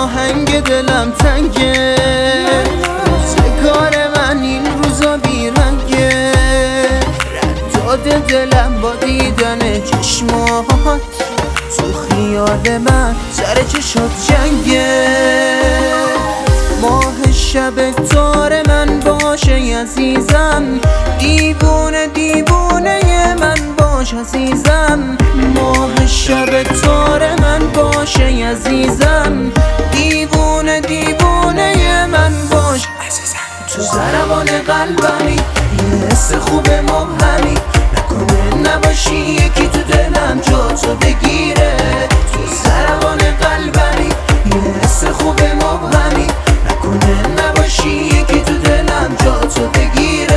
آهنگ دلم تنگه، روزگار من این روزا بیرنگه، رد دلم با دیدن چشمات، تو خیال من سر چشات جنگه. ماه شب تار من باشه عزیزم، دیوونه دیوونه من باش عزیزم. ماه شب تار من باشه عزیزم، دیوونه دیوونه من باش عزیزم. تو ضربان قلبمی یه حس خوب مبهمی، نکنه نباشی یکی تو دلم جا تو بگیره. تو ضربان قلبمی یه حس خوب مبهمی، نکنه نباشی یکی تو دلم جا تو بگیره.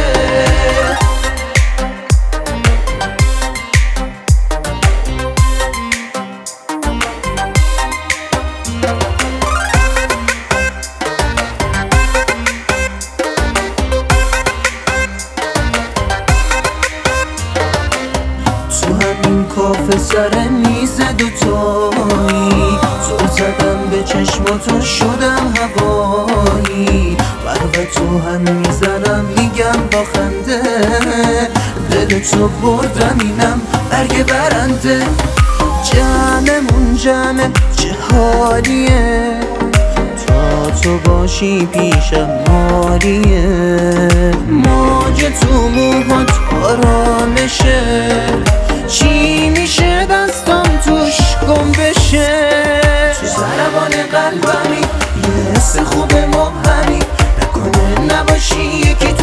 تو همین کافه سر میز دوتایی، زل زدم به چشماتون شدم هوایی. برق تو هم میزنم میگم با خنده، دل تو بردم اینم برگ برنده. جمعمون جمع چه حالیه، تا تو باشی پیشم مالیه. موج تو موهات آرامشه، چی میشه دستم توش گم بشه. تو ضربان قلبمی یه حس خوب مبهمی، نکنه نباشی یکی